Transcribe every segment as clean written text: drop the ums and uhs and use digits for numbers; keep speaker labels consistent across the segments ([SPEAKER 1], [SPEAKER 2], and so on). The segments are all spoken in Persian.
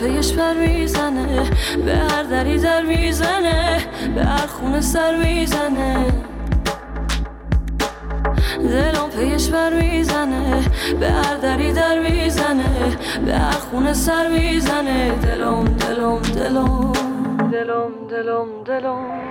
[SPEAKER 1] پیش پر میزنه، به هر دری در میزنه، به هر خونه سر میزنه. دلم پیش پر میزنه، به هر دری در میزنه، به هر خونه سر میزنه. دلم دلم دلم دلم دلم دلم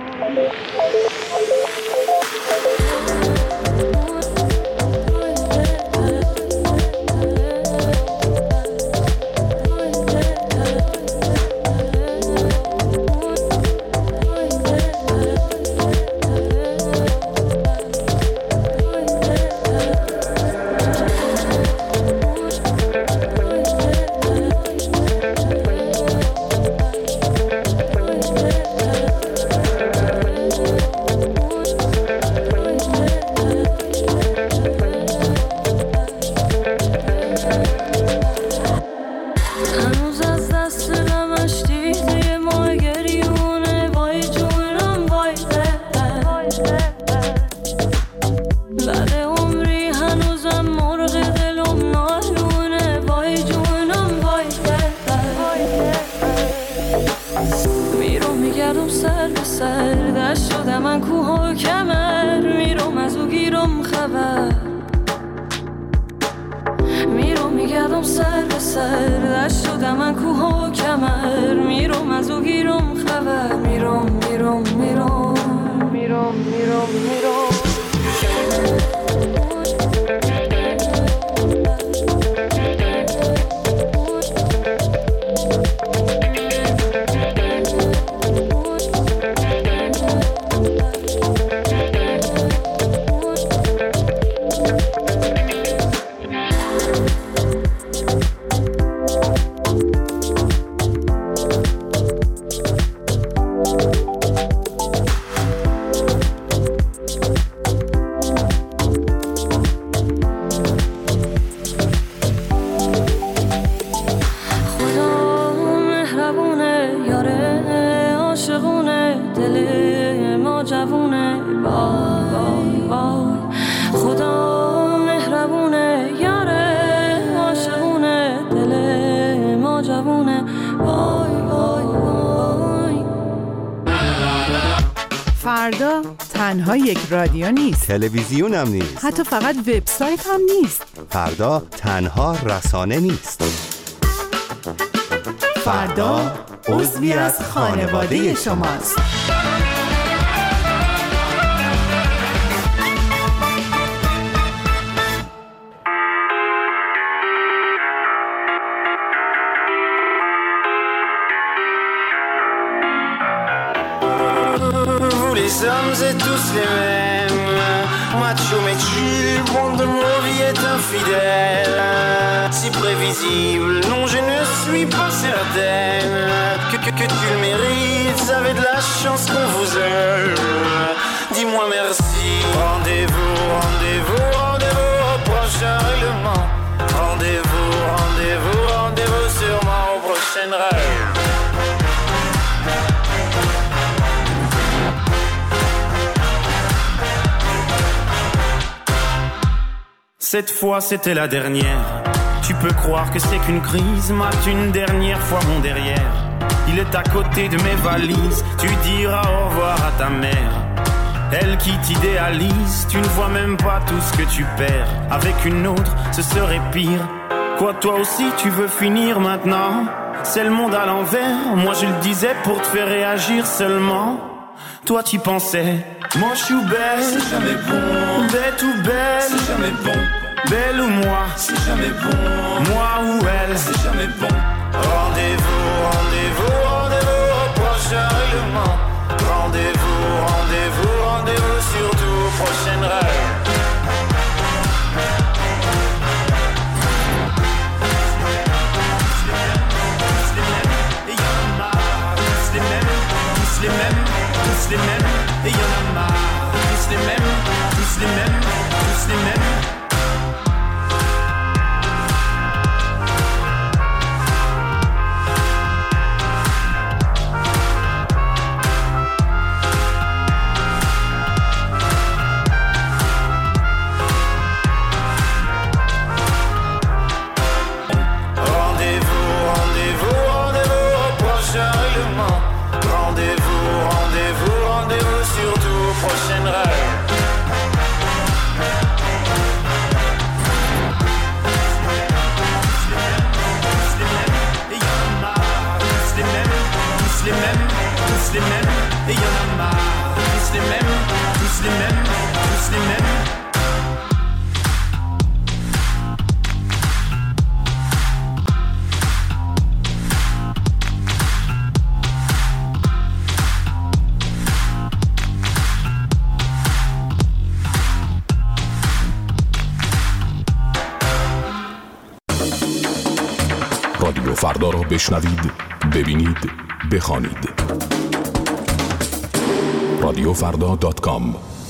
[SPEAKER 2] فردا تنها یک رادیو نیست،
[SPEAKER 3] تلویزیون هم نیست،
[SPEAKER 2] حتی فقط وبسایت هم نیست.
[SPEAKER 3] فردا تنها رسانه نیست.
[SPEAKER 2] فردا عضوی از خانواده شماست.
[SPEAKER 4] Les hommes et tous les mêmes, macho mais chill, monde de nos vies est infidèle. Si prévisible, non je ne suis pas certaine que tu le mérites, vous avez de la chance qu'on vous aime. Dis-moi merci. Rendez-vous, rendez-vous, rendez-vous au prochain règlement. Rendez-vous, rendez-vous, rendez-vous sûrement au prochain rêve. Cette fois c'était la dernière. Tu peux croire que c'est qu'une crise, mate une dernière fois mon derrière. Il est à côté de mes valises, tu diras au revoir à ta mère. Elle qui t'idéalise, tu ne vois même pas tout ce que tu perds. Avec une autre, ce serait pire. Quoi, toi aussi tu veux finir maintenant? C'est le monde à l'envers, moi je le disais pour te faire réagir seulement. Toi t'y pensais, moi je suis belle, c'est jamais bon. Bête ou belle, c'est jamais bon. Belle ou moi, c'est jamais bon. Moi ou elle, c'est jamais bon. Rendez-vous, rendez-vous, rendez-vous au prochain règlement. Rendez-vous, rendez-vous, rendez-vous surtout au prochain rêve. Les mêmes, tous les mêmes, et y'en a marre. Tous les mêmes, tous les mêmes, tous les mêmes. Rendez-vous, rendez-vous, rendez-vous. prochaine rêve. Tous les mêmes, et y'en a marre. Tous les mêmes, tous les mêmes, tous les mêmes.
[SPEAKER 5] رادیو فردا را بشنوید، ببینید، بخوانید. radiofrda.com.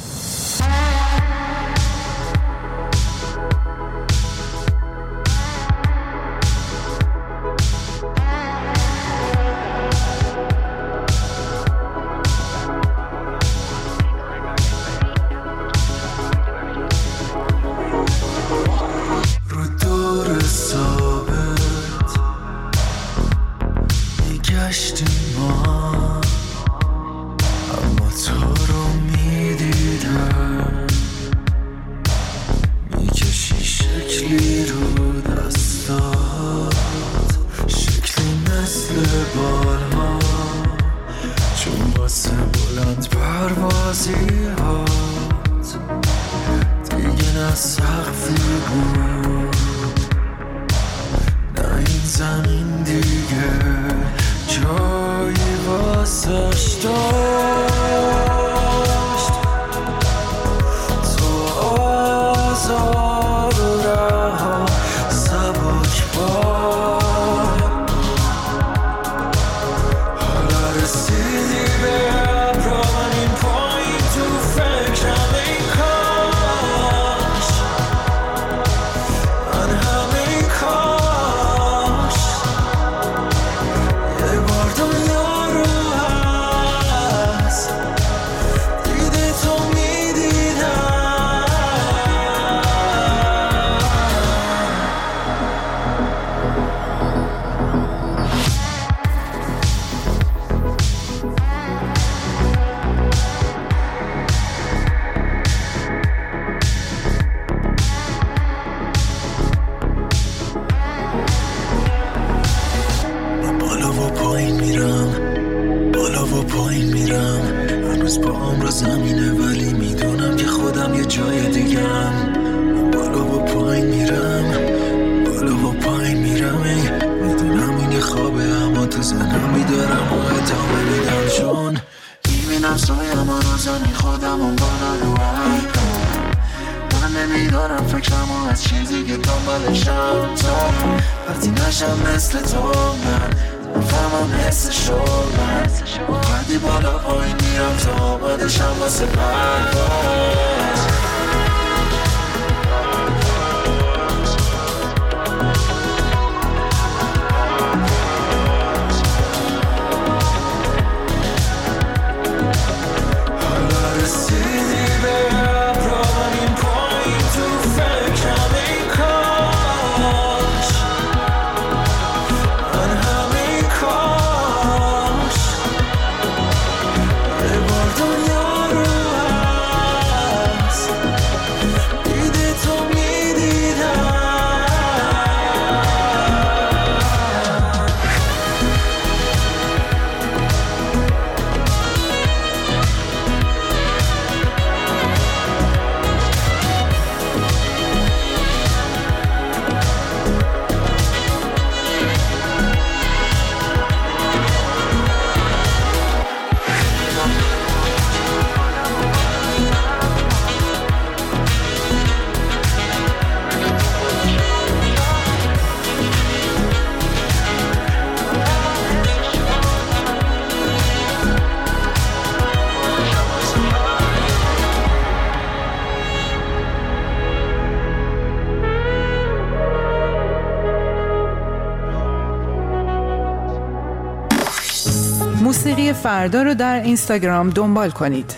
[SPEAKER 2] موسیقی فردا رو در اینستاگرام دنبال کنید.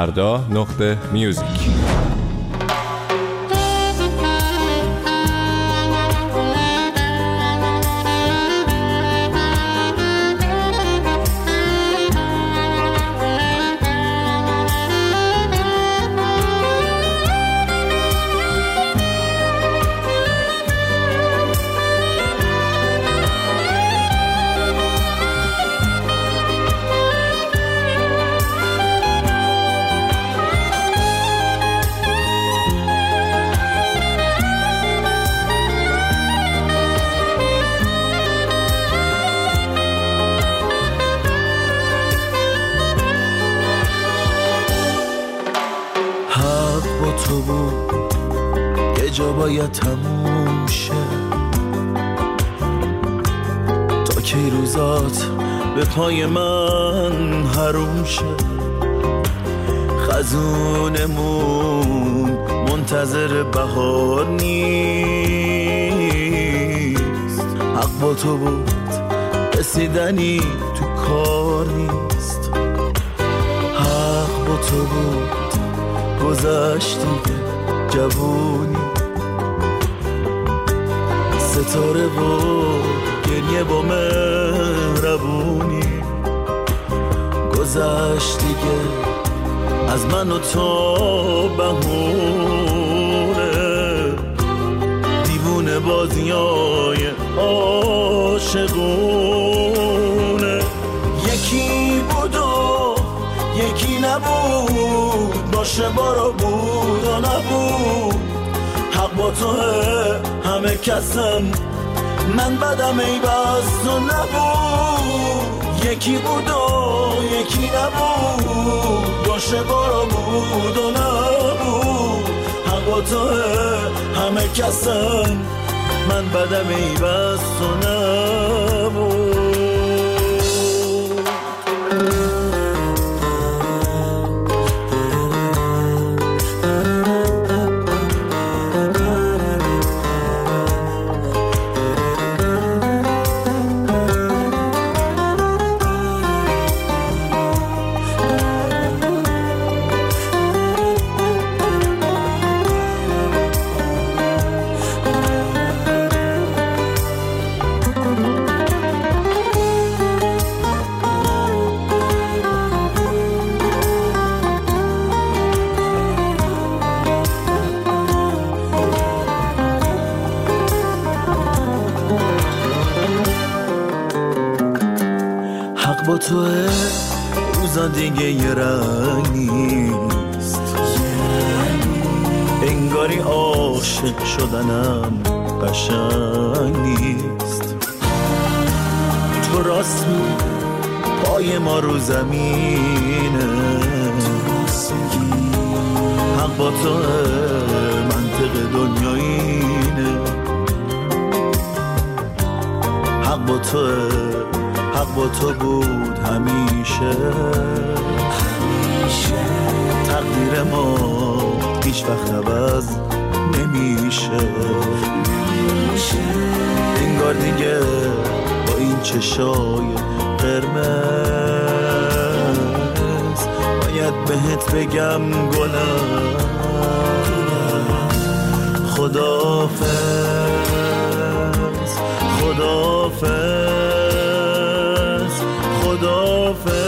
[SPEAKER 6] فردا.music. بود یه جا باید تموم شه، تا کی روزات به پای من حروم شه. خزونمون منتظر بهار نیست، حق با تو بود رسیدنی تو کار نیست. حق با تو بود گذشت دیگه جوونی، ستاره و گریه با مهربونی. گذشت دیگه از من و تو بهونه، دیوونه بازیای عاشقونه. یکی بود و یکی نبود، باشه بارا بود و نبود. حق با توه همه کسن، من بدم ای بس تو نبود. یکی بود و یکی نبود، باشه بارا بود و نبود. حق با توه همه کسن، من بدم ای بس تو نبود. با توه روزا دیگه یه رنگ نیست، انگاری عاشق شدنم قشنگ نیست. تو راست می پای ما رو زمینه، حق با توه منطق دنیا اینه. حق با توه، حق با تو بود همیشه. تقدیر ما هیچ وقت عوض نمیشه. انگار دیگه با این چشای قرمز باید بهت بگم گلم خداحافظ، خداحافظ، خداحافظ.